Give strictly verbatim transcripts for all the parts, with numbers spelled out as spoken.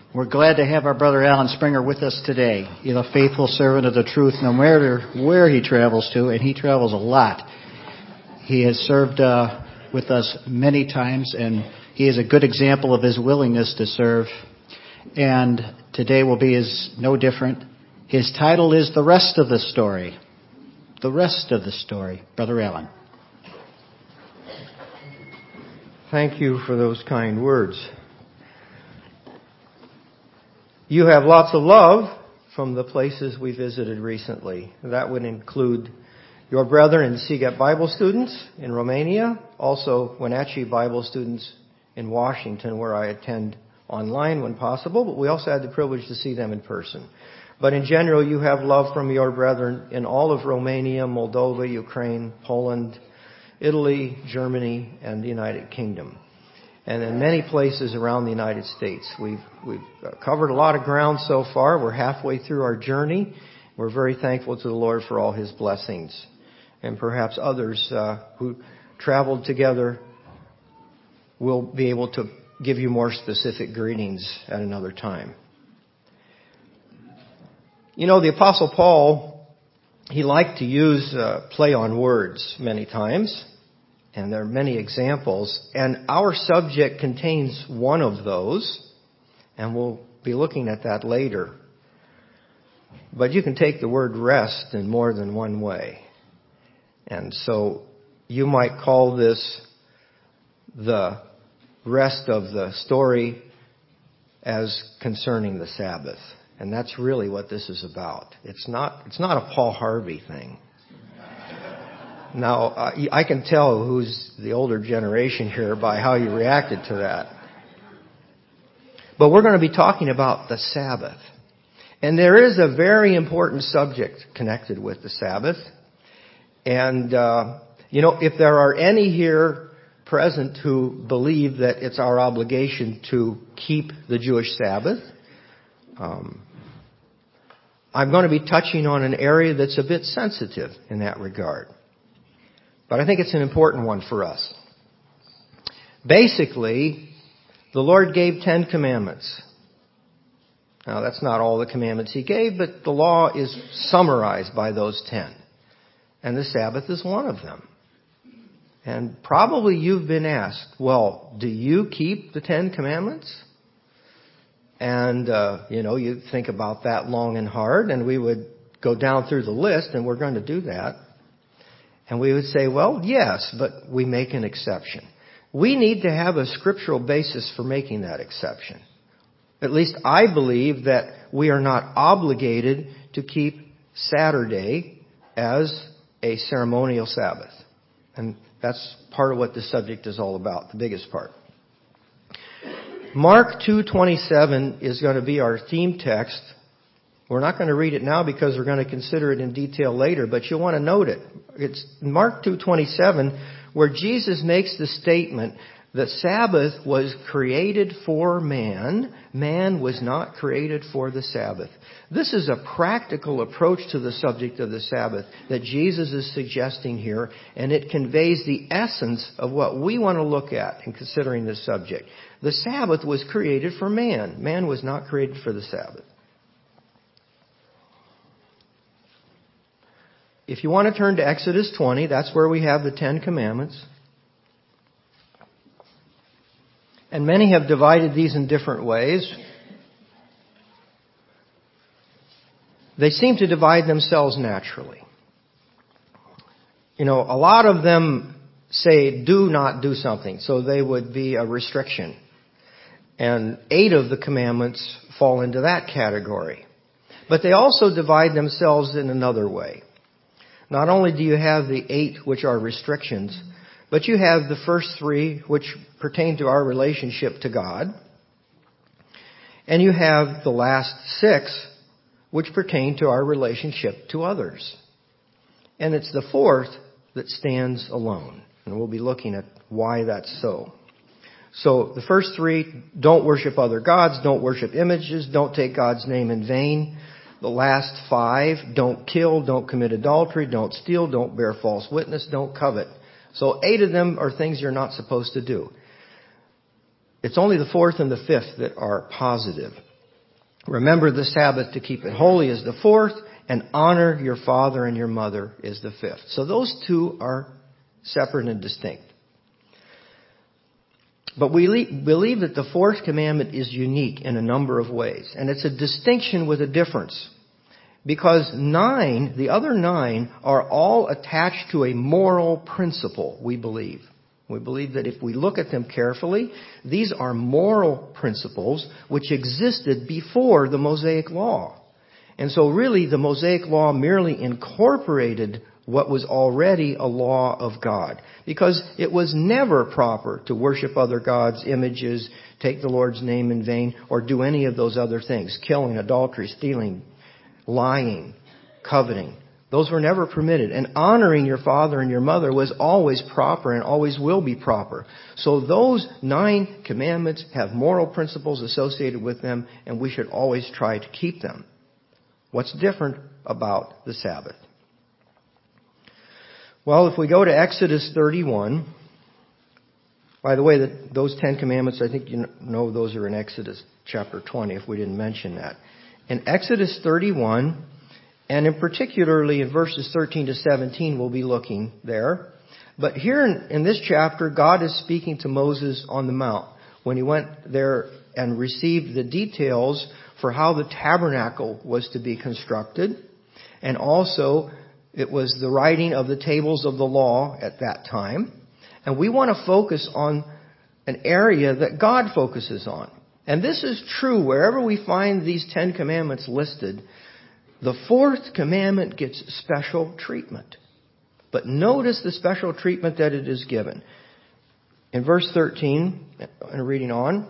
We're glad to have our brother Alan Springer with us today. He's a faithful servant of the truth no matter where he travels to, and he travels a lot. He has served uh, with us many times, and he is a good example of his willingness to serve. And today will be is no different. His title is The Rest of the Story. The Rest of the Story. Brother Alan. Thank you for those kind words. You have lots of love from the places we visited recently. That would include your brethren and Seagate Bible students in Romania, also Wenatchee Bible students in Washington, where I attend online when possible, but we also had the privilege to see them in person. But in general, you have love from your brethren in all of Romania, Moldova, Ukraine, Poland, Italy, Germany, and the United Kingdom. And in many places around the United States. We've, we've covered a lot of ground so far. We're halfway through our journey. We're very thankful to the Lord for all His blessings. And perhaps others uh, who traveled together will be able to give you more specific greetings at another time. You know, the Apostle Paul, he liked to use uh, play on words many times. And there are many examples. And our subject contains one of those. And we'll be looking at that later. But you can take the word rest in more than one way. And so you might call this the rest of the story as concerning the Sabbath. And that's really what this is about. It's not, it's not a Paul Harvey thing. Now, uh, I can tell who's the older generation here by how you reacted to that. But we're going to be talking about the Sabbath. And there is a very important subject connected with the Sabbath. And, uh, you know, if there are any here present who believe that it's our obligation to keep the Jewish Sabbath, um, I'm going to be touching on an area that's a bit sensitive in that regard. But I think it's an important one for us. Basically, the Lord gave Ten Commandments. Now, that's not all the commandments He gave, but the law is summarized by those ten. And the Sabbath is one of them. And probably you've been asked, well, do you keep the Ten Commandments? And, uh, you know, you think about that long and hard, and we would go down through the list, and we're going to do that. And we would say, well, yes, but we make an exception. We need to have a scriptural basis for making that exception. At least I believe that we are not obligated to keep Saturday as a ceremonial Sabbath. And that's part of what this subject is all about, the biggest part. Mark two twenty-seven is going to be our theme text. We're not going to read it now because we're going to consider it in detail later, but you'll want to note it. It's Mark two twenty-seven where Jesus makes the statement that Sabbath was created for man. Man was not created for the Sabbath. This is a practical approach to the subject of the Sabbath that Jesus is suggesting here, and it conveys the essence of what we want to look at in considering this subject. The Sabbath was created for man. Man was not created for the Sabbath. If you want to turn to Exodus twenty, that's where we have the Ten Commandments. And many have divided these in different ways. They seem to divide themselves naturally. You know, a lot of them say do not do something, so they would be a restriction. And eight of the commandments fall into that category. But they also divide themselves in another way. Not only do you have the eight which are restrictions, but you have the first three which pertain to our relationship to God. And you have the last six which pertain to our relationship to others. And it's the fourth that stands alone. And we'll be looking at why that's so. So the first three, don't worship other gods, don't worship images, don't take God's name in vain. The last five, don't kill, don't commit adultery, don't steal, don't bear false witness, don't covet. So eight of them are things you're not supposed to do. It's only the fourth and the fifth that are positive. Remember the Sabbath to keep it holy is the fourth, and honor your father and your mother is the fifth. So those two are separate and distinct. But we le- believe that the fourth commandment is unique in a number of ways. And it's a distinction with a difference. Because nine, the other nine, are all attached to a moral principle, we believe. We believe that if we look at them carefully, these are moral principles which existed before the Mosaic Law. And so really the Mosaic Law merely incorporated what was already a law of God. Because it was never proper to worship other gods, images, take the Lord's name in vain, or do any of those other things. Killing, adultery, stealing, lying, coveting. Those were never permitted. And honoring your father and your mother was always proper and always will be proper. So those nine commandments have moral principles associated with them, and we should always try to keep them. What's different about the Sabbath? Well, if we go to Exodus thirty-one, by the way, that those Ten Commandments, I think you know those are in Exodus chapter twenty, if we didn't mention that. In Exodus thirty-one, and in particularly in verses thirteen to seventeen, we'll be looking there. But here in, in this chapter, God is speaking to Moses on the mount when he went there and received the details for how the tabernacle was to be constructed. And also, it was the writing of the tables of the law at that time. And we want to focus on an area that God focuses on. And this is true wherever we find these Ten Commandments listed. The fourth commandment gets special treatment. But notice the special treatment that it is given. In verse thirteen, and reading on,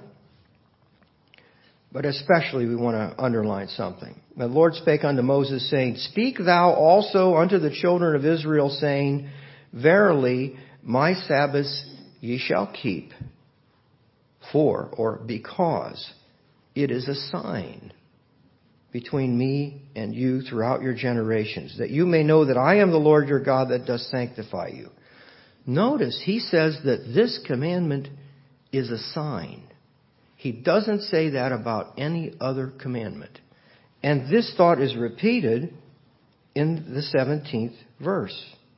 but especially we want to underline something. The Lord spake unto Moses, saying, Speak thou also unto the children of Israel, saying, Verily, my Sabbaths ye shall keep, for, or because, it is a sign between me and you throughout your generations, that you may know that I am the Lord your God that does sanctify you. Notice, he says that this commandment is a sign. He doesn't say that about any other commandment. And this thought is repeated in the seventeenth verse.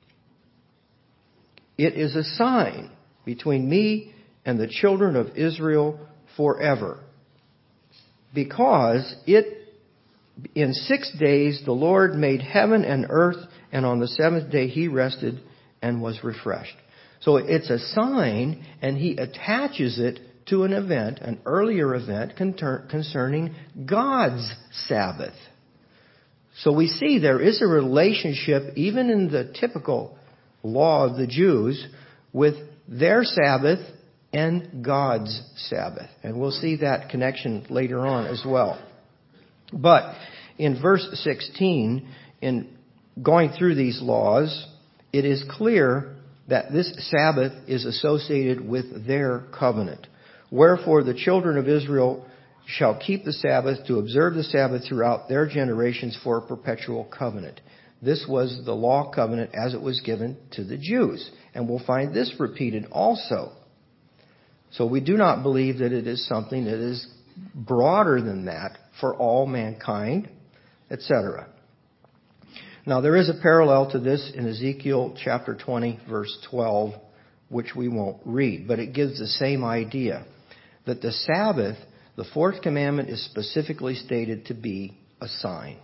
It is a sign between me and the children of Israel forever. Because it, in six days the Lord made heaven and earth, and on the seventh day he rested and was refreshed. So it's a sign, and he attaches it to an event, an earlier event concerning God's Sabbath. So we see there is a relationship, even in the typical law of the Jews, with their Sabbath and God's Sabbath. And we'll see that connection later on as well. But in verse sixteen, in going through these laws, it is clear that this Sabbath is associated with their covenant. Wherefore the children of Israel shall keep the Sabbath to observe the Sabbath throughout their generations for a perpetual covenant. This was the law covenant as it was given to the Jews. And we'll find this repeated also. So we do not believe that it is something that is broader than that for all mankind, et cetera. Now there is a parallel to this in Ezekiel chapter twenty, verse twelve, which we won't read, but it gives the same idea. That the Sabbath, the fourth commandment, is specifically stated to be a sign.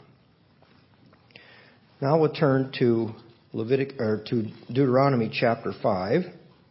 Now we'll turn to Levitic or to Deuteronomy chapter five.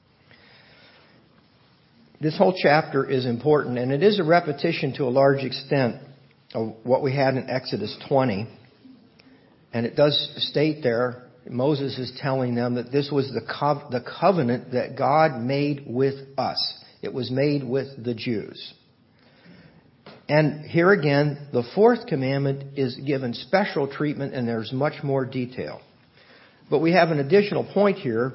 This whole chapter is important, and it is a repetition to a large extent of what we had in Exodus twenty. And it does state there, Moses is telling them that this was the co- the covenant that God made with us. It was made with the Jews. And here again, the fourth commandment is given special treatment, and there's much more detail. But we have an additional point here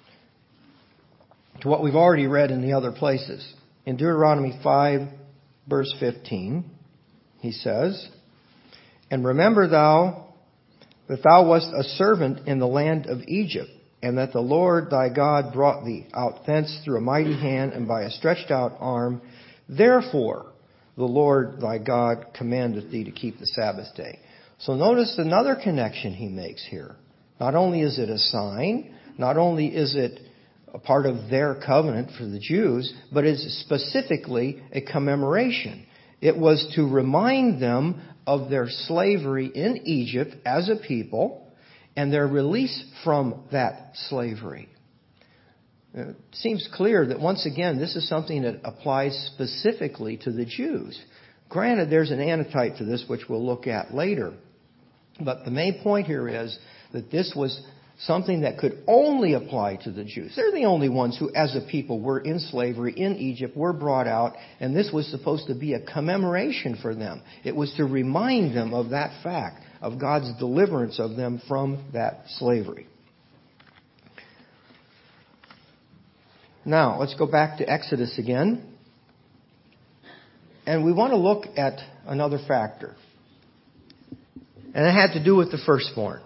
to what we've already read in the other places. In Deuteronomy five, verse fifteen, he says, And remember thou that thou wast a servant in the land of Egypt, and that the Lord thy God brought thee out thence through a mighty hand and by a stretched out arm. Therefore, the Lord thy God commandeth thee to keep the Sabbath day. So notice another connection he makes here. Not only is it a sign, not only is it a part of their covenant for the Jews, but it's specifically a commemoration. It was to remind them of their slavery in Egypt as a people and their release from that slavery. It seems clear that once again this is something that applies specifically to the Jews. Granted, there's an antitype to this which we'll look at later. But the main point here is that this was something that could only apply to the Jews. They're the only ones who, as a people, were in slavery in Egypt, were brought out, and this was supposed to be a commemoration for them. It was to remind them of that fact, of God's deliverance of them from that slavery. Now, let's go back to Exodus again. And we want to look at another factor. And it had to do with the firstborn.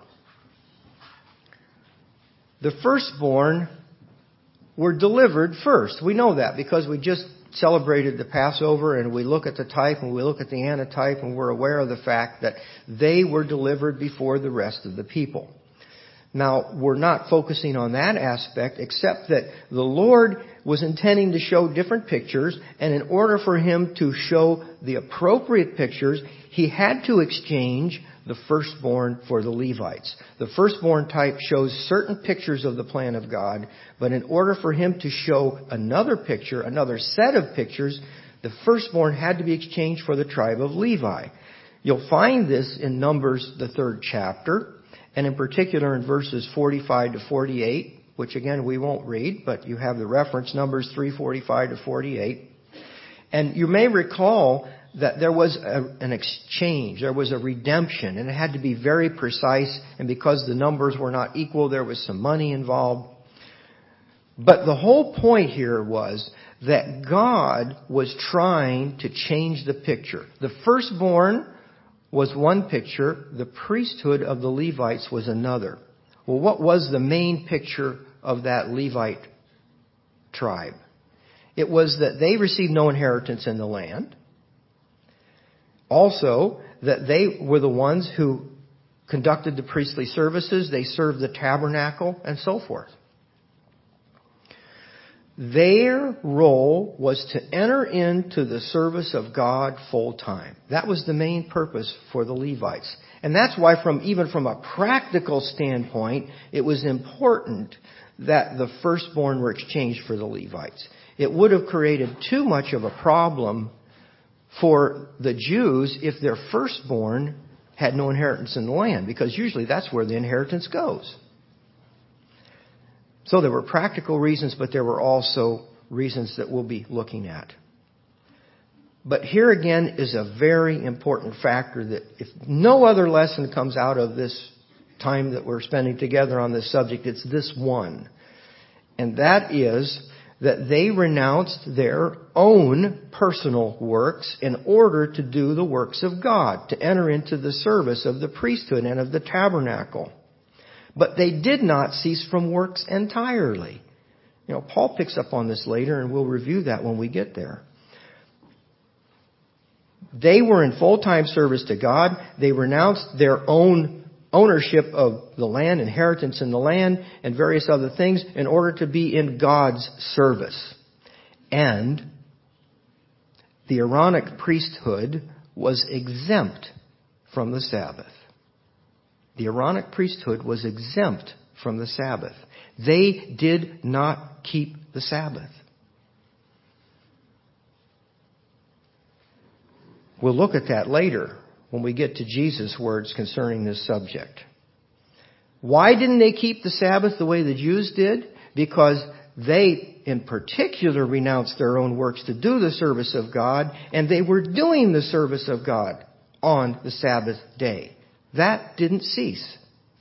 The firstborn were delivered first. We know that because we just celebrated the Passover and we look at the type and we look at the antitype and we're aware of the fact that they were delivered before the rest of the people. Now, we're not focusing on that aspect except that the Lord was intending to show different pictures, and in order for Him to show the appropriate pictures, He had to exchange the firstborn for the Levites. The firstborn type shows certain pictures of the plan of God, but in order for Him to show another picture, another set of pictures, the firstborn had to be exchanged for the tribe of Levi. You'll find this in Numbers, the third chapter, and in particular in verses forty-five to forty-eight, which again we won't read, but you have the reference, Numbers three forty-five to forty-eight. And you may recall that there was a, an exchange, there was a redemption, and it had to be very precise, and because the numbers were not equal, there was some money involved. But the whole point here was that God was trying to change the picture. The firstborn was one picture, the priesthood of the Levites was another. Well, what was the main picture of that Levite tribe? It was that they received no inheritance in the land. Also, that they were the ones who conducted the priestly services, they served the tabernacle, and so forth. Their role was to enter into the service of God full time. That was the main purpose for the Levites. And that's why from even from a practical standpoint, it was important that the firstborn were exchanged for the Levites. It would have created too much of a problem for the Jews if their firstborn had no inheritance in the land, because usually that's where the inheritance goes. So there were practical reasons, but there were also reasons that we'll be looking at. But here again is a very important factor that if no other lesson comes out of this time that we're spending together on this subject, it's this one. And that is that they renounced their own personal works in order to do the works of God, to enter into the service of the priesthood and of the tabernacle. But they did not cease from works entirely. You know, Paul picks up on this later, and we'll review that when we get there. They were in full-time service to God. They renounced their own ownership of the land, inheritance in the land, and various other things in order to be in God's service. And the Aaronic priesthood was exempt from the Sabbath. The Aaronic priesthood was exempt from the Sabbath. They did not keep the Sabbath. We'll look at that later when we get to Jesus' words concerning this subject. Why didn't they keep the Sabbath the way the Jews did? Because they, in particular, renounced their own works to do the service of God, and they were doing the service of God on the Sabbath day. That didn't cease.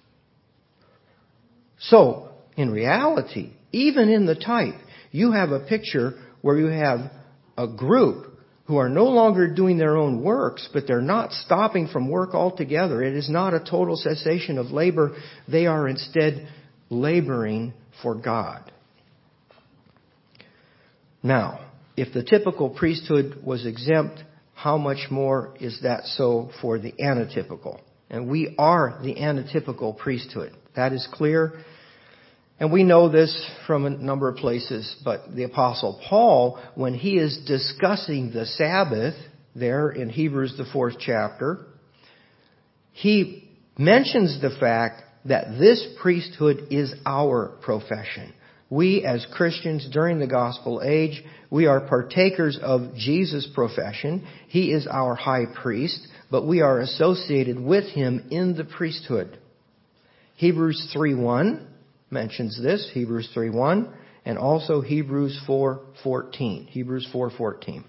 So, in reality, even in the type, you have a picture where you have a group who are no longer doing their own works, but they're not stopping from work altogether. It is not a total cessation of labor. They are instead laboring for God. Now, if the typical priesthood was exempt how much more is that so for the anatypical? And we are the anatypical priesthood. That is clear. And we know this from a number of places, but the Apostle Paul, when he is discussing the Sabbath there in Hebrews, the fourth chapter, he mentions the fact that this priesthood is our profession. We as Christians during the gospel age, we are partakers of Jesus' profession. He is our high priest, but we are associated with him in the priesthood. Hebrews three one mentions this, Hebrews three one, and also Hebrews four fourteen. Hebrews four fourteen.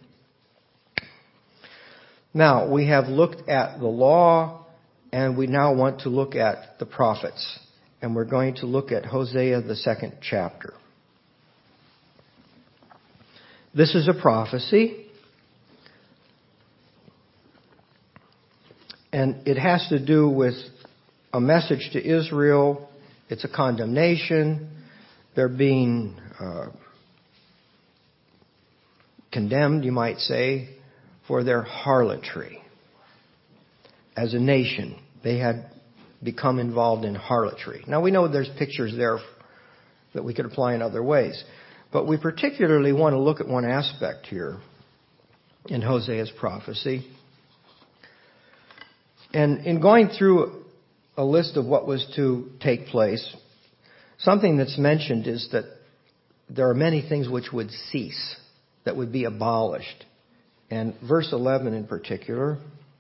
Now, we have looked at the law, and we now want to look at the prophets. And we're going to look at Hosea, the second chapter. This is a prophecy. And it has to do with a message to Israel. It's a condemnation. They're being uh, condemned, you might say, for their harlotry. As a nation, they had become involved in harlotry. Now we know there's pictures there that we could apply in other ways. But we particularly want to look at one aspect here in Hosea's prophecy. And in going through a list of what was to take place, something that's mentioned is that there are many things which would cease, that would be abolished. And verse eleven in particular,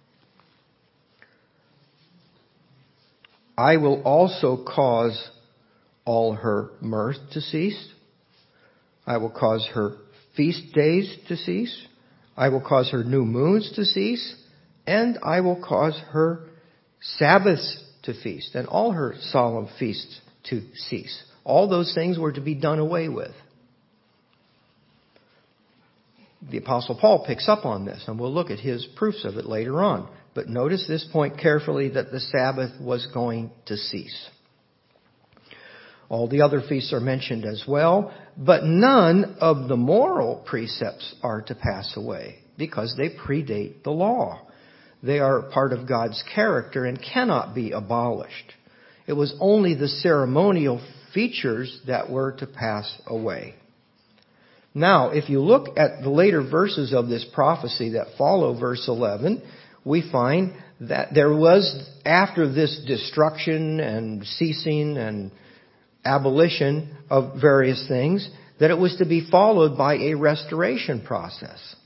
I will also cause all her mirth to cease. I will cause her feast days to cease. I will cause her new moons to cease. And I will cause her Sabbaths to feast and all her solemn feasts to cease. All those things were to be done away with. The Apostle Paul picks up on this, and we'll look at his proofs of it later on. But notice this point carefully, that the Sabbath was going to cease. All the other feasts are mentioned as well, but none of the moral precepts are to pass away because they predate the law. They are part of God's character and cannot be abolished. It was only the ceremonial features that were to pass away. Now, if you look at the later verses of this prophecy that follow verse eleven, we find that there was, after this destruction and ceasing and abolition of various things, that it was to be followed by a restoration process.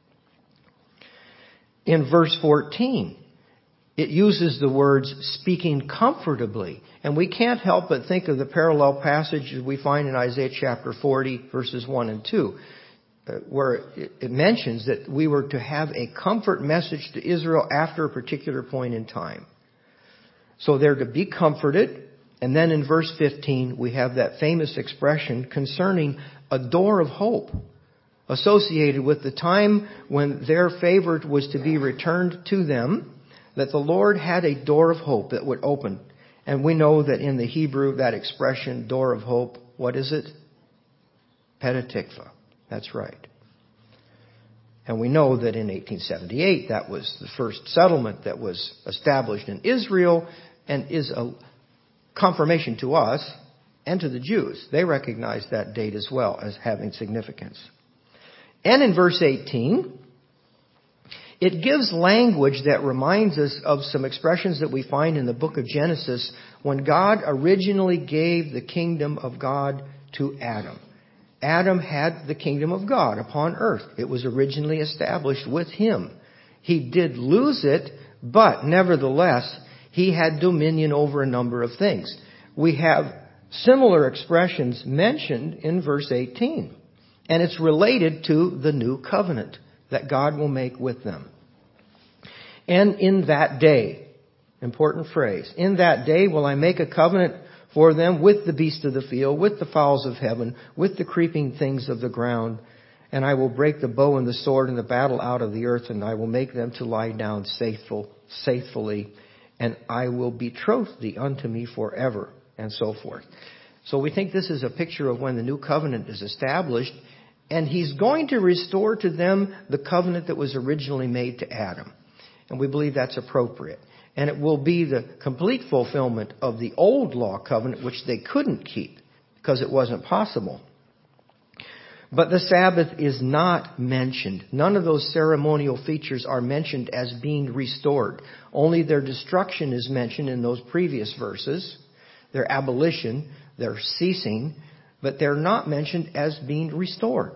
In verse fourteen, it uses the words speaking comfortably. And we can't help but think of the parallel passages we find in Isaiah chapter forty, verses one and two, where it mentions that we were to have a comfort message to Israel after a particular point in time. So they're to be comforted. And then in verse fifteen, we have that famous expression concerning a door of hope associated with the time when their favorite was to be returned to them, that the Lord had a door of hope that would open. And we know that in the Hebrew, that expression, door of hope, what is it? Petah Tikva. That's right. And we know that in eighteen seventy-eight, that was the first settlement that was established in Israel and is a confirmation to us and to the Jews. They recognize that date as well as having significance. And in verse eighteen, it gives language that reminds us of some expressions that we find in the book of Genesis when God originally gave the kingdom of God to Adam. Adam had the kingdom of God upon earth. It was originally established with him. He did lose it, but nevertheless, he had dominion over a number of things. We have similar expressions mentioned in verse eighteen. And it's related to the new covenant that God will make with them. And in that day, important phrase, in that day will I make a covenant for them with the beasts of the field, with the fowls of heaven, with the creeping things of the ground. And I will break the bow and the sword and the battle out of the earth, and I will make them to lie down faithful, faithfully, and I will betroth thee unto me forever, and so forth. So we think this is a picture of when the new covenant is established. And He's going to restore to them the covenant that was originally made to Adam. And we believe that's appropriate. And it will be the complete fulfillment of the old law covenant, which they couldn't keep because it wasn't possible. But the Sabbath is not mentioned. None of those ceremonial features are mentioned as being restored. Only their destruction is mentioned in those previous verses. Their abolition, their ceasing, but they're not mentioned as being restored.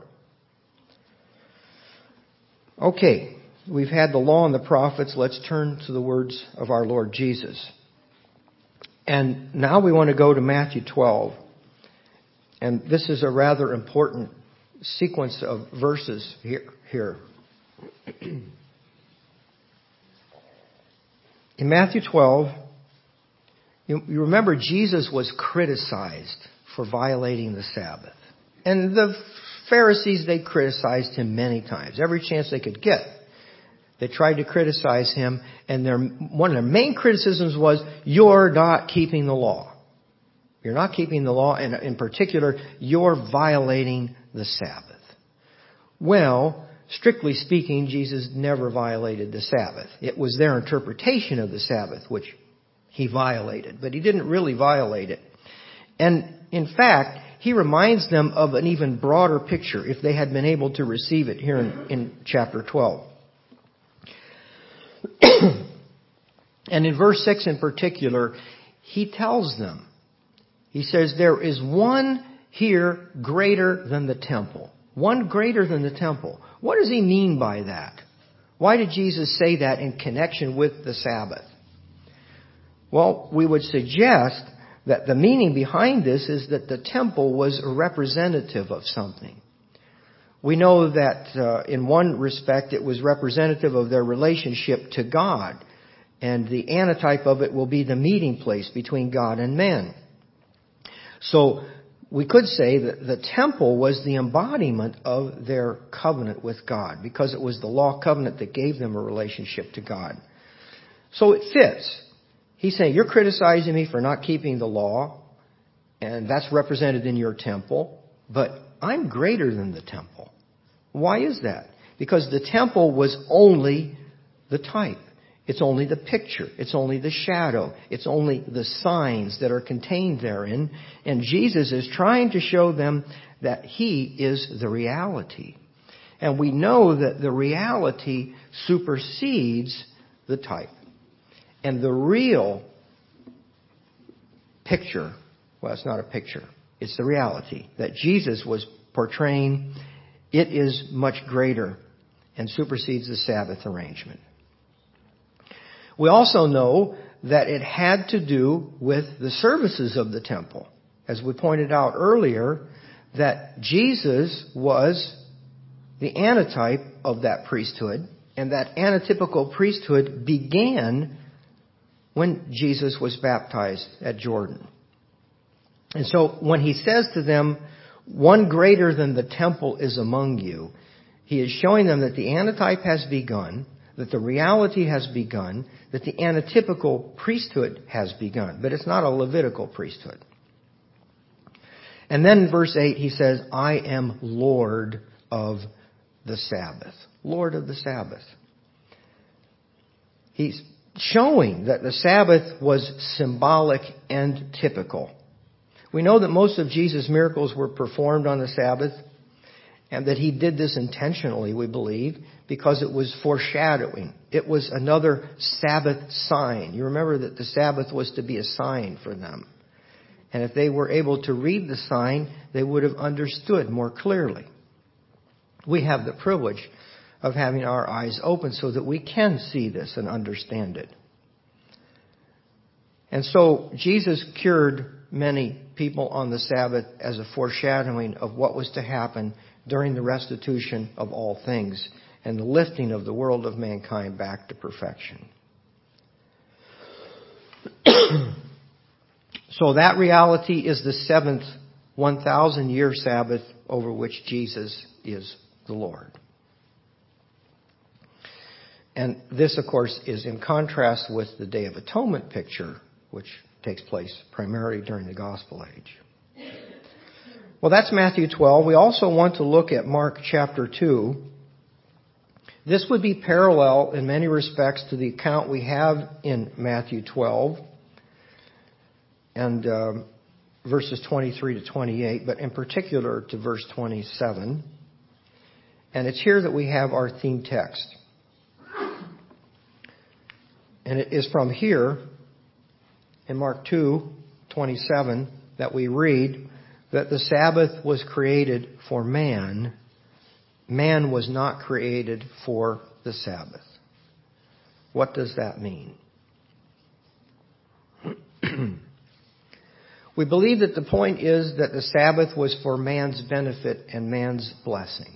Okay, we've had the law and the prophets. Let's turn to the words of our Lord Jesus. And now we want to go to Matthew twelve. And this is a rather important sequence of verses here. here. In Matthew twelve, you, you remember Jesus was criticized for violating the Sabbath. And the Pharisees, they criticized Him many times, every chance they could get. They tried to criticize Him, and their, one of their main criticisms was, you're not keeping the law. You're not keeping the law, and in particular, you're violating the Sabbath. Well, strictly speaking, Jesus never violated the Sabbath. It was their interpretation of the Sabbath which He violated, but He didn't really violate it. And in fact, He reminds them of an even broader picture if they had been able to receive it here in, in chapter twelve. And in verse six in particular, He tells them, He says, there is one here greater than the temple. One greater than the temple. What does He mean by that? Why did Jesus say that in connection with the Sabbath? Well, we would suggest that the meaning behind this is that the temple was a representative of something. We know that uh, in one respect it was representative of their relationship to God. And the antitype of it will be the meeting place between God and man. So we could say that the temple was the embodiment of their covenant with God, because it was the law covenant that gave them a relationship to God. So it fits. He's saying, you're criticizing me for not keeping the law, and that's represented in your temple, but I'm greater than the temple. Why is that? Because the temple was only the type. It's only the picture. It's only the shadow. It's only the signs that are contained therein. And Jesus is trying to show them that He is the reality. And we know that the reality supersedes the type. And the real picture, well, it's not a picture. It's the reality that Jesus was portraying. It is much greater and supersedes the Sabbath arrangement. We also know that it had to do with the services of the temple. As we pointed out earlier, that Jesus was the antitype of that priesthood, and that antitypical priesthood began when Jesus was baptized at Jordan. And so when He says to them, one greater than the temple is among you, He is showing them that the antitype has begun, that the reality has begun, that the antitypical priesthood has begun. But it's not a Levitical priesthood. And then in verse eight he says, I am Lord of the Sabbath. Lord of the Sabbath. He's showing that the Sabbath was symbolic and typical. We know that most of Jesus' miracles were performed on the Sabbath, and that He did this intentionally, we believe, because it was foreshadowing. It was another Sabbath sign. You remember that the Sabbath was to be a sign for them. And if they were able to read the sign, they would have understood more clearly. We have the privilege of having our eyes open so that we can see this and understand it. And so Jesus cured many people on the Sabbath as a foreshadowing of what was to happen during the restitution of all things and the lifting of the world of mankind back to perfection. So that reality is the seventh one thousand year Sabbath over which Jesus is the Lord. And this, of course, is in contrast with the Day of Atonement picture, which takes place primarily during the Gospel age. Well, that's Matthew twelve. We also want to look at Mark chapter two. This would be parallel in many respects to the account we have in Matthew twelve and um, verses twenty-three to twenty-eight, but in particular to verse twenty-seven. And it's here that we have our theme text. And it is from here in Mark two twenty-seven that we read that the Sabbath was created for man. Man was not created for the Sabbath. What does that mean? We believe that the point is that the Sabbath was for man's benefit and man's blessing.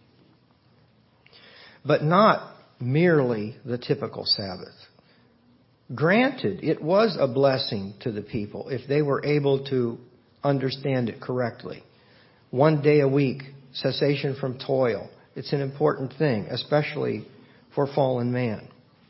But not merely the typical Sabbath. Granted, it was a blessing to the people if they were able to understand it correctly. One day a week, cessation from toil. It's an important thing, especially for fallen man.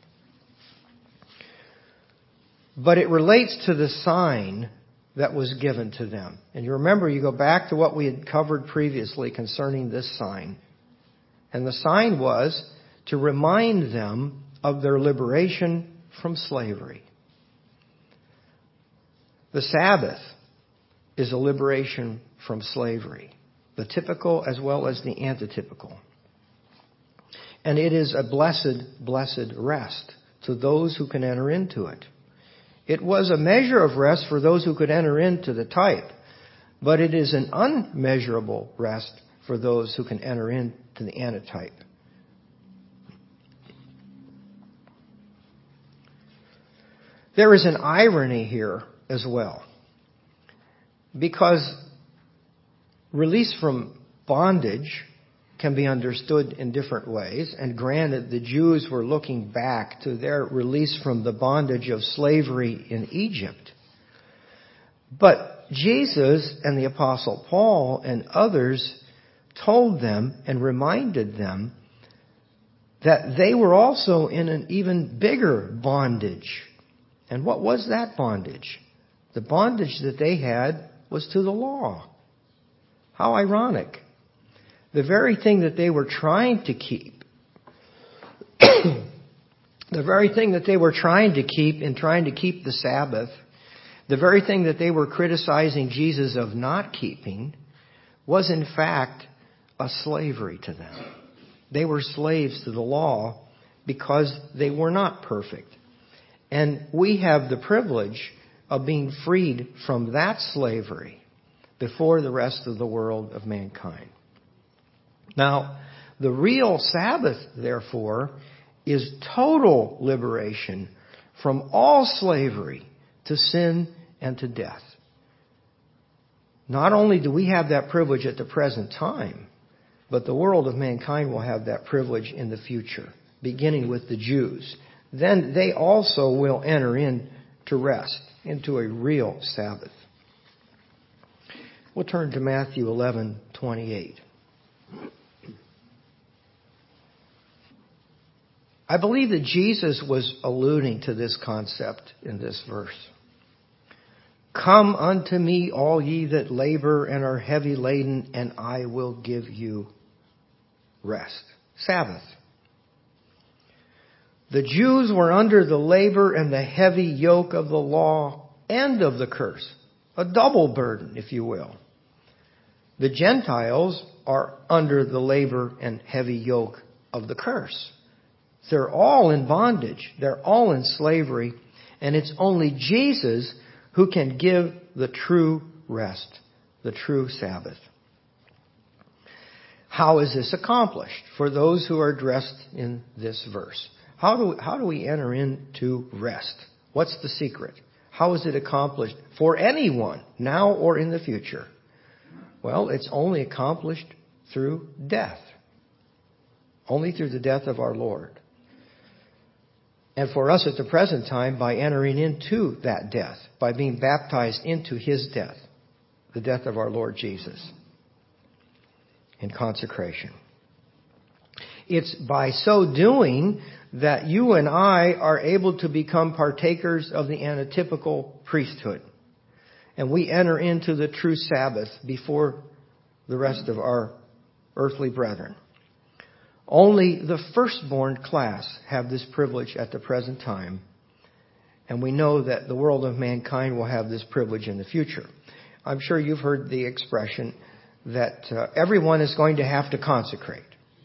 But it relates to the sign that was given to them. And you remember, you go back to what we had covered previously concerning this sign. And the sign was to remind them of their liberation from slavery. The Sabbath is a liberation from slavery, the typical as well as the antitypical. And it is a blessed, blessed rest to those who can enter into it. It was a measure of rest for those who could enter into the type, but it is an unmeasurable rest for those who can enter into the antitype. There is an irony here as well, because release from bondage can be understood in different ways. And granted, the Jews were looking back to their release from the bondage of slavery in Egypt. But Jesus and the Apostle Paul and others told them and reminded them that they were also in an even bigger bondage. And what was that bondage? The bondage that they had was to the law. How ironic. The very thing that they were trying to keep, the very thing that they were trying to keep in trying to keep the Sabbath, the very thing that they were criticizing Jesus of not keeping, was in fact a slavery to them. They were slaves to the law because they were not perfect. And we have the privilege of being freed from that slavery before the rest of the world of mankind. Now, the real Sabbath, therefore, is total liberation from all slavery to sin and to death. Not only do we have that privilege at the present time, but the world of mankind will have that privilege in the future, beginning with the Jews. Then they also will enter into rest, into a real Sabbath. We'll turn to Matthew eleven twenty-eight. I believe that Jesus was alluding to this concept in this verse. Come unto me, all ye that labor and are heavy laden, and I will give you rest. Sabbath. The Jews were under the labor and the heavy yoke of the law and of the curse. A double burden, if you will. The Gentiles are under the labor and heavy yoke of the curse. They're all in bondage. They're all in slavery. And it's only Jesus who can give the true rest, the true Sabbath. How is this accomplished for those who are addressed in this verse? How do, how do we enter into rest? What's the secret? How is it accomplished for anyone, now or in the future? Well, it's only accomplished through death. Only through the death of our Lord. And for us at the present time, by entering into that death, by being baptized into His death, the death of our Lord Jesus, in consecration. It's by so doing that you and I are able to become partakers of the antitypical priesthood. And we enter into the true Sabbath before the rest of our earthly brethren. Only the firstborn class have this privilege at the present time, and we know that the world of mankind will have this privilege in the future. I'm sure you've heard the expression that uh, everyone is going to have to consecrate,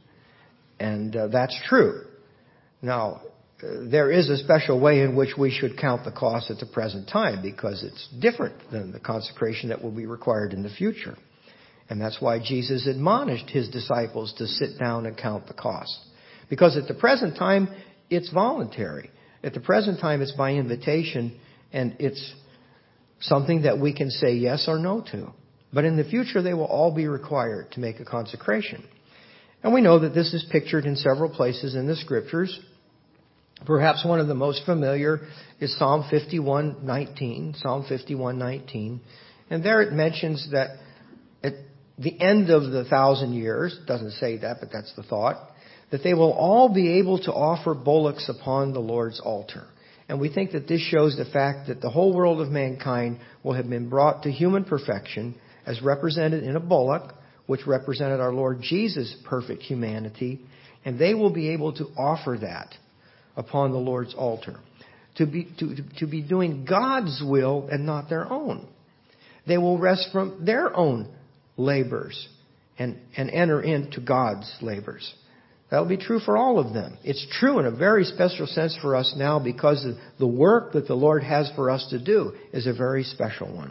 and uh, that's true. Now, uh, there is a special way in which we should count the cost at the present time, because it's different than the consecration that will be required in the future. And that's why Jesus admonished his disciples to sit down and count the cost. Because at the present time, it's voluntary. At the present time, it's by invitation, and it's something that we can say yes or no to. But in the future, they will all be required to make a consecration. And we know that this is pictured in several places in the Scriptures. Perhaps one of the most familiar is Psalm fifty-one nineteen. Psalm fifty-one nineteen. And there it mentions that at the end of the thousand years, it doesn't say that, but that's the thought, that they will all be able to offer bullocks upon the Lord's altar. And we think that this shows the fact that the whole world of mankind will have been brought to human perfection as represented in a bullock, which represented our Lord Jesus' perfect humanity, and they will be able to offer that upon the Lord's altar, to be, to, to be doing God's will and not their own. They will rest from their own labors and, and enter into God's labors. That'll be true for all of them. It's true in a very special sense for us now, because the work that the Lord has for us to do is a very special one.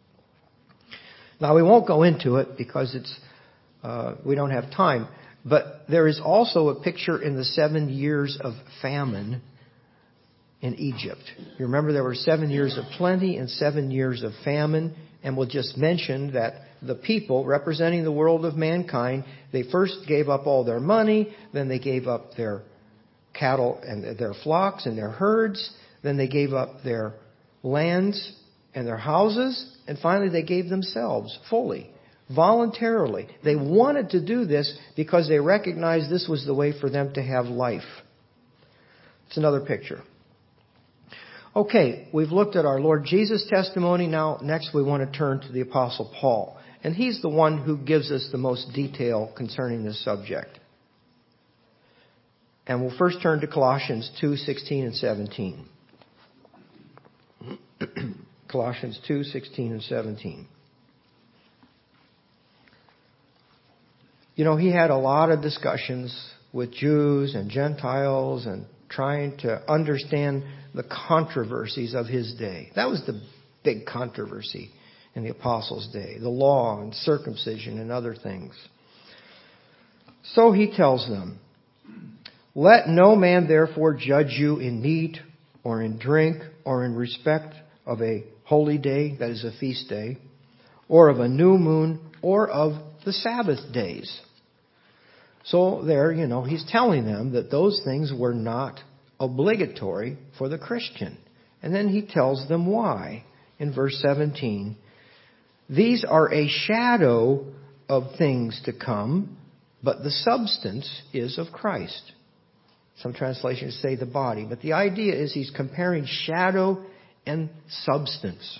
Now, we won't go into it because it's uh, we don't have time. But there is also a picture in the seven years of famine in Egypt. You remember there were seven years of plenty and seven years of famine. And we'll just mention that the people representing the world of mankind, they first gave up all their money, then they gave up their cattle and their flocks and their herds, then they gave up their lands and their houses, and finally they gave themselves fully, voluntarily. They wanted to do this because they recognized this was the way for them to have life. It's another picture. Okay, we've looked at our Lord Jesus' testimony. Now, next we want to turn to the Apostle Paul. And he's the one who gives us the most detail concerning this subject. And we'll first turn to Colossians two sixteen and seventeen. Colossians two sixteen and seventeen. You know, he had a lot of discussions with Jews and Gentiles and trying to understand the controversies of his day. That was the big controversy in the apostles' day, the law and circumcision and other things. So he tells them, "Let no man therefore judge you in meat or in drink or in respect of a holy day," that is a feast day, "or of a new moon or of the Sabbath days." So there, you know, he's telling them that those things were not obligatory for the Christian. And then he tells them why in verse seventeen. "These are a shadow of things to come, but the substance is of Christ." Some translations say the body, but the idea is he's comparing shadow and substance.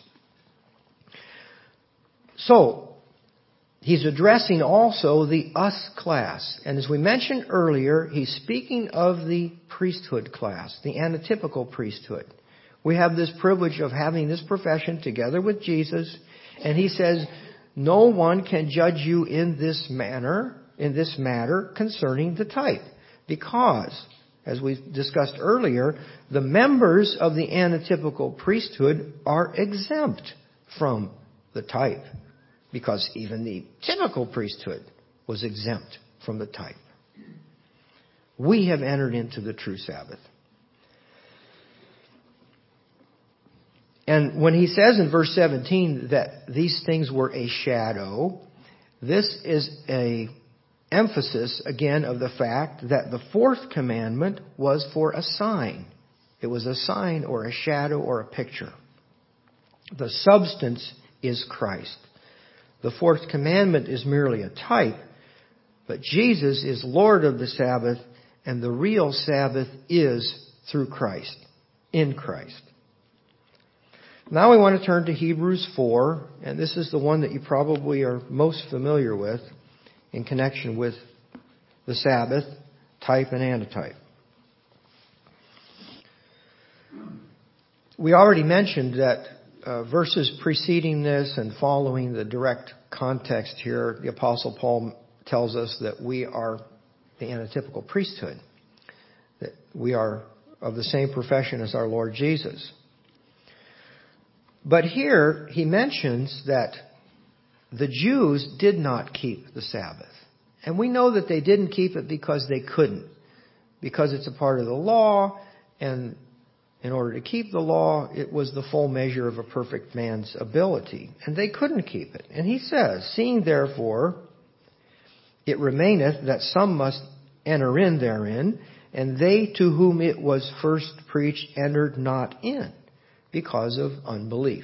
So, he's addressing also the us class. And as we mentioned earlier, he's speaking of the priesthood class, the antitypical priesthood. We have this privilege of having this profession together with Jesus. And he says, no one can judge you in this manner, in this matter concerning the type. Because, as we discussed earlier, the members of the antitypical priesthood are exempt from the type. Because even the typical priesthood was exempt from the type. We have entered into the true Sabbath. And when he says in verse seventeen that these things were a shadow, this is a emphasis again of the fact that the fourth commandment was for a sign. It was a sign or a shadow or a picture. The substance is Christ. The fourth commandment is merely a type, but Jesus is Lord of the Sabbath, and the real Sabbath is through Christ, in Christ. Now we want to turn to Hebrews four, and this is the one that you probably are most familiar with in connection with the Sabbath, type and antitype. We already mentioned that uh, verses preceding this and following the direct context here, the Apostle Paul tells us that we are the antitypical priesthood, that we are of the same profession as our Lord Jesus. But here he mentions that the Jews did not keep the Sabbath. And we know that they didn't keep it because they couldn't. Because it's a part of the law, and in order to keep the law, it was the full measure of a perfect man's ability. And they couldn't keep it. And he says, seeing therefore it remaineth that some must enter in therein, and they to whom it was first preached entered not in, because of unbelief.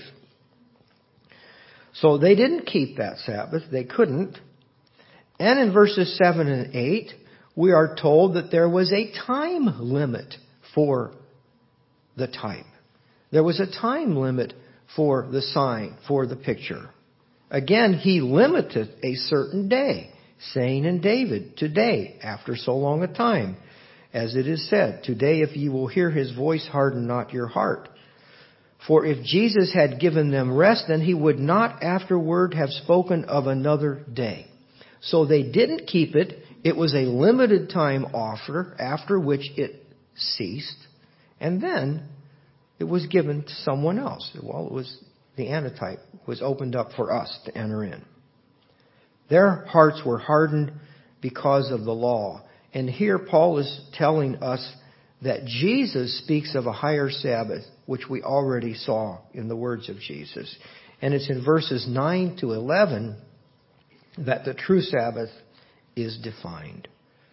So they didn't keep that Sabbath. They couldn't. And in verses seven and eight, we are told that there was a time limit for the type. There was a time limit for the sign, for the picture. Again, he limited a certain day, saying in David, today, after so long a time, as it is said, today if ye will hear his voice, harden not your heart. For if Jesus had given them rest, then he would not afterward have spoken of another day. So they didn't keep it. It was a limited time offer, after which it ceased. And then it was given to someone else. Well, it was the antitype was opened up for us to enter in. Their hearts were hardened because of the law. And here Paul is telling us that Jesus speaks of a higher Sabbath, which we already saw in the words of Jesus. And it's in verses nine to eleven that the true Sabbath is defined.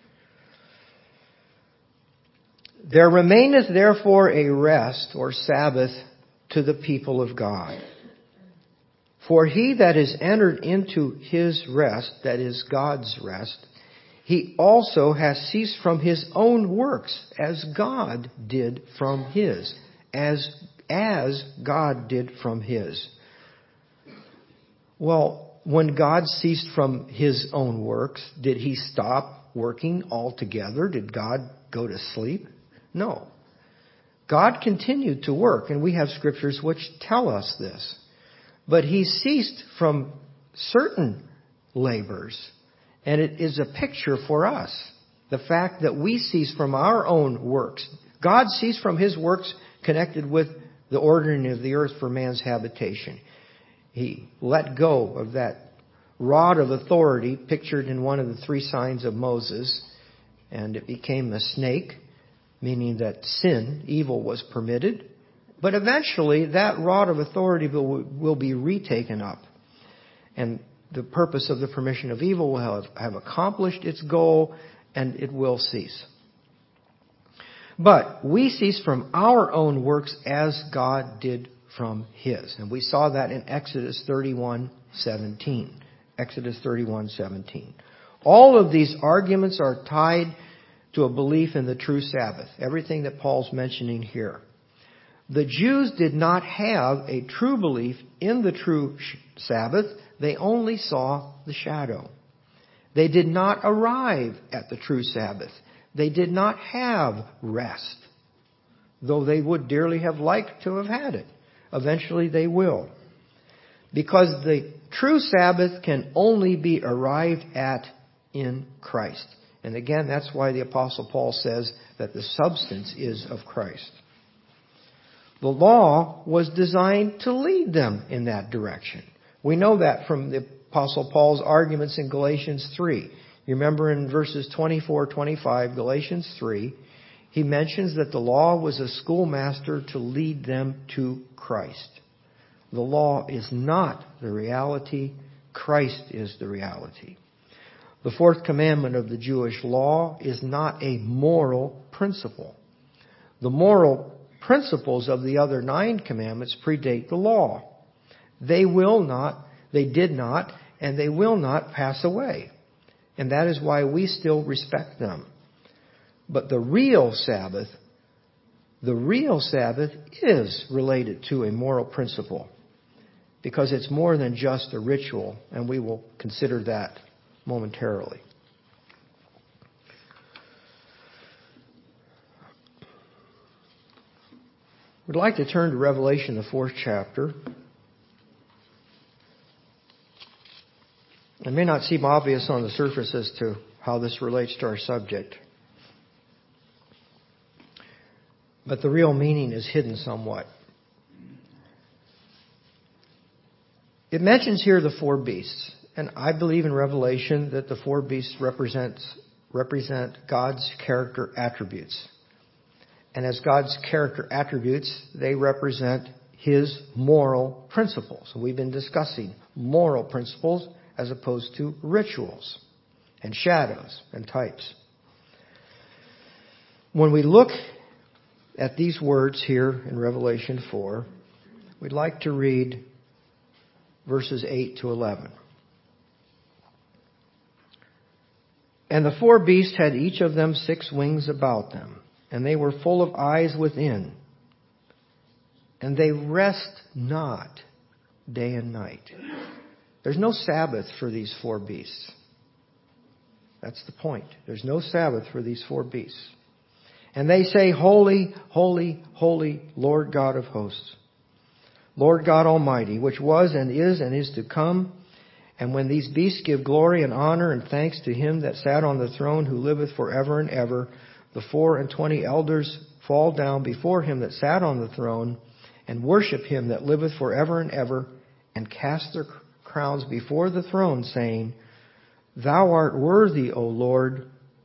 There remaineth therefore a rest or Sabbath to the people of God. For he that is entered into his rest, that is God's rest, he also has ceased from his own works, as God did from his. As, as God did from his. Well, when God ceased from his own works, did he stop working altogether? Did God go to sleep? No. God continued to work, and we have scriptures which tell us this. But he ceased from certain labors. And it is a picture for us. The fact that we cease from our own works. God ceased from his works connected with the ordering of the earth for man's habitation. He let go of that rod of authority pictured in one of the three signs of Moses. And it became a snake, meaning that sin, evil, was permitted. But eventually that rod of authority will, will be retaken up. And the purpose of the permission of evil will have, have accomplished its goal, and it will cease. But we cease from our own works as God did from his. And we saw that in Exodus thirty-one seventeen. Exodus thirty-one seventeen. All of these arguments are tied to a belief in the true Sabbath. Everything that Paul's mentioning here. The Jews did not have a true belief in the true Sabbath. They only saw the shadow. They did not arrive at the true Sabbath. They did not have rest, though they would dearly have liked to have had it. Eventually they will. Because the true Sabbath can only be arrived at in Christ. And again, that's why the Apostle Paul says that the substance is of Christ. The law was designed to lead them in that direction. We know that from the Apostle Paul's arguments in Galatians three. You remember in verses twenty-four, twenty-five, Galatians three, he mentions that the law was a schoolmaster to lead them to Christ. The law is not the reality. Christ is the reality. The fourth commandment of the Jewish law is not a moral principle. The moral principles of the other nine commandments predate the law. They will not, they did not, and they will not pass away. And that is why we still respect them. But the real Sabbath The real Sabbath is related to a moral principle because it's more than just a ritual, and we will consider that momentarily. We'd like to turn to Revelation, the fourth chapter. It may not seem obvious on the surface as to how this relates to our subject, but the real meaning is hidden somewhat. It mentions here the four beasts, and I believe in Revelation that the four beasts represents, represent God's character attributes. And as God's character attributes, they represent His moral principles. We've been discussing moral principles as opposed to rituals and shadows and types. When we look at these words here in Revelation four, we'd like to read verses eight to eleven. And the four beasts had each of them six wings about them, and they were full of eyes within, and they rest not day and night. There's no Sabbath for these four beasts. That's the point. There's no Sabbath for these four beasts. And they say, Holy, holy, holy, Lord God of hosts, Lord God Almighty, which was and is and is to come. And when these beasts give glory and honor and thanks to Him that sat on the throne, who liveth forever and ever, the four and twenty elders fall down before Him that sat on the throne, and worship Him that liveth forever and ever, and cast their crowns before the throne, saying, Thou art worthy, O Lord,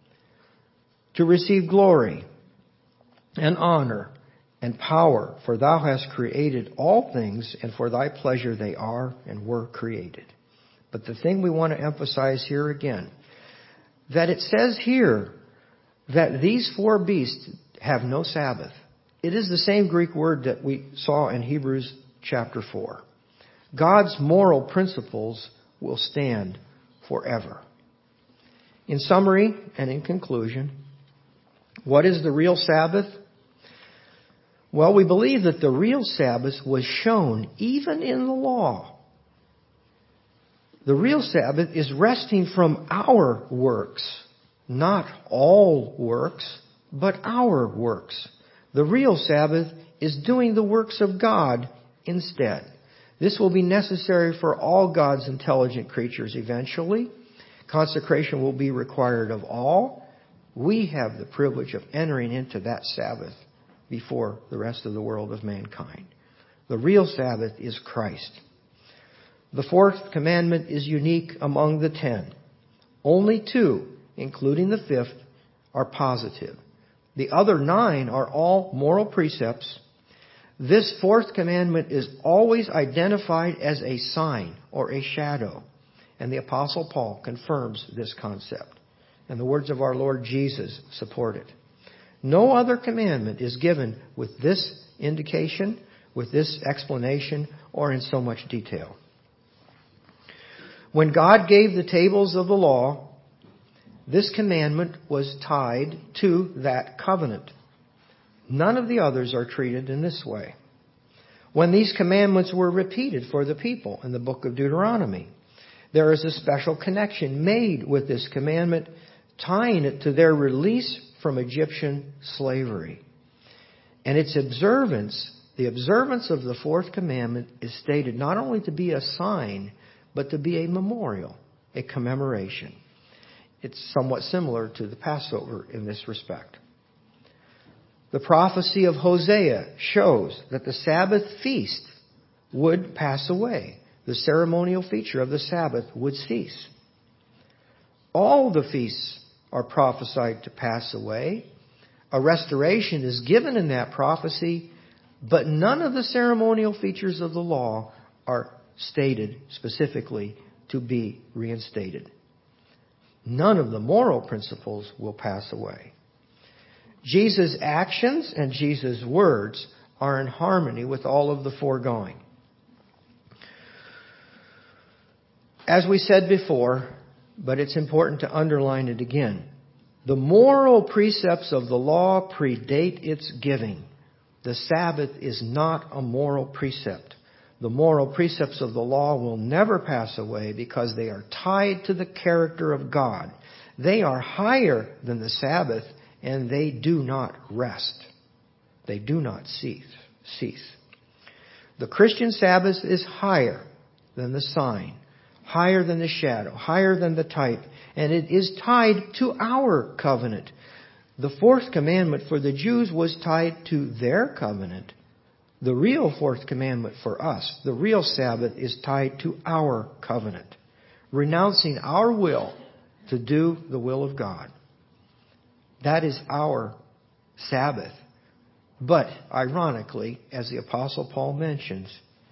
to receive glory and honor and power, for Thou hast created all things, and for Thy pleasure they are and were created. But the thing we want to emphasize here again, that it says here that these four beasts have no Sabbath. It is the same Greek word that we saw in Hebrews chapter four. God's moral principles will stand forever. In summary and in conclusion, what is the real Sabbath? Well, we believe that the real Sabbath was shown even in the law. The real Sabbath is resting from our works, not all works, but our works. The real Sabbath is doing the works of God instead. This will be necessary for all God's intelligent creatures eventually. Consecration will be required of all. We have the privilege of entering into that Sabbath before the rest of the world of mankind. The real Sabbath is Christ. The fourth commandment is unique among the ten. Only two, including the fifth, are positive. The other nine are all moral precepts. This fourth commandment is always identified as a sign or a shadow. And the Apostle Paul confirms this concept. And the words of our Lord Jesus support it. No other commandment is given with this indication, with this explanation, or in so much detail. When God gave the tables of the law, this commandment was tied to that covenant. None of the others are treated in this way. When these commandments were repeated for the people in the book of Deuteronomy, there is a special connection made with this commandment, tying it to their release from Egyptian slavery. And its observance, the observance of the fourth commandment, is stated not only to be a sign, but to be a memorial, a commemoration. It's somewhat similar to the Passover in this respect. The prophecy of Hosea shows that the Sabbath feast would pass away. The ceremonial feature of the Sabbath would cease. All the feasts are prophesied to pass away. A restoration is given in that prophecy, but none of the ceremonial features of the law are stated specifically to be reinstated. None of the moral principles will pass away. Jesus' actions and Jesus' words are in harmony with all of the foregoing. As we said before, but it's important to underline it again, the moral precepts of the law predate its giving. The Sabbath is not a moral precept. The moral precepts of the law will never pass away because they are tied to the character of God. They are higher than the Sabbath, and they do not rest. They do not cease. cease. The Christian Sabbath is higher than the sign, higher than the shadow, higher than the type, and it is tied to our covenant. The fourth commandment for the Jews was tied to their covenant. The real fourth commandment for us, the real Sabbath, is tied to our covenant, renouncing our will to do the will of God. That is our Sabbath. But, ironically, as the Apostle Paul mentions,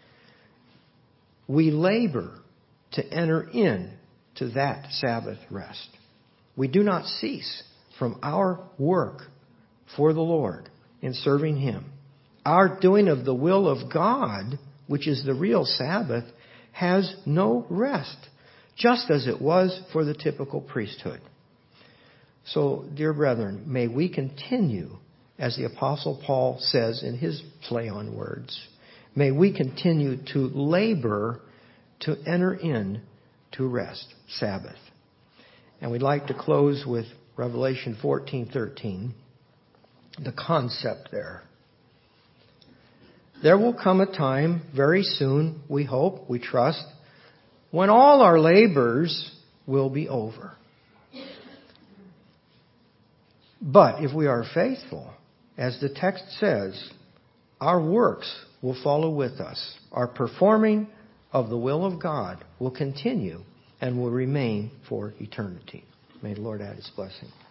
we labor to enter in to that Sabbath rest. We do not cease from our work for the Lord in serving Him. Our doing of the will of God, which is the real Sabbath, has no rest, just as it was for the typical priesthood. So, dear brethren, may we continue, as the Apostle Paul says in his play on words, may we continue to labor to enter in to rest, Sabbath. And we'd like to close with Revelation fourteen thirteen, the concept there. There will come a time very soon, we hope, we trust, when all our labors will be over. But if we are faithful, as the text says, our works will follow with us. Our performing of the will of God will continue and will remain for eternity. May the Lord add His blessing.